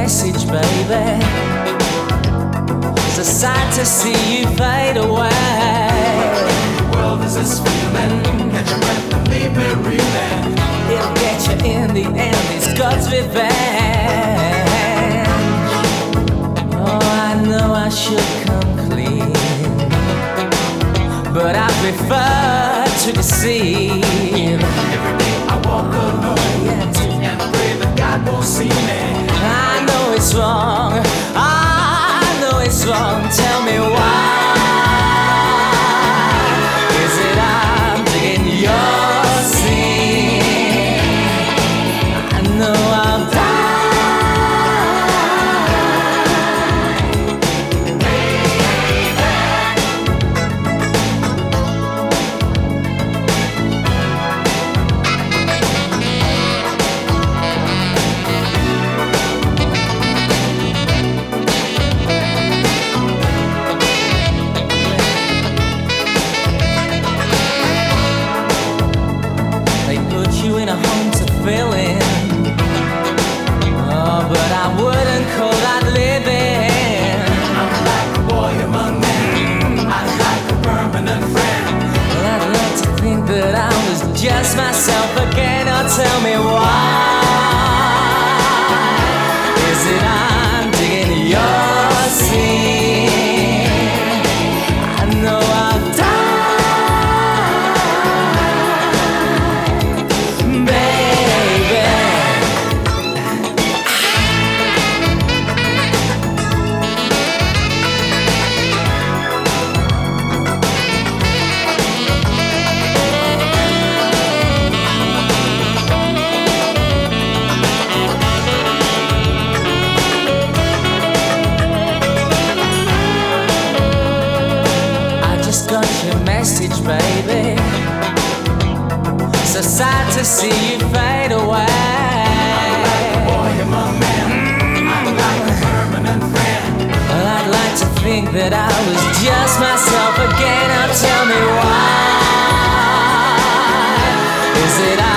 message, baby. It's a sight to see you fade away. The world is this feeling. Catch your breath and leave me reeling. It'll get you in the end, it's God's revenge. Oh, I know I should come clean, but I prefer to deceive. Every day I walk alone, Yes. and pray that God won't see me. I know it's wrong, I know it's wrong. Tell me why. Is it I'm digging your sin? I know I'll die. In a home to fill in. Oh, but I wouldn't call that living. I'm like a boy among men. I'm like a permanent friend. Well, I'd like to think that I was just myself again. Oh, tell me why. Is it I'm digging your sin? I know I'll die. Got your message, baby. So sad to see you fade away. I'm like a boy among men. I'm like a permanent friend. Well, I'd like to think that I was just myself again. Now tell me why. Is it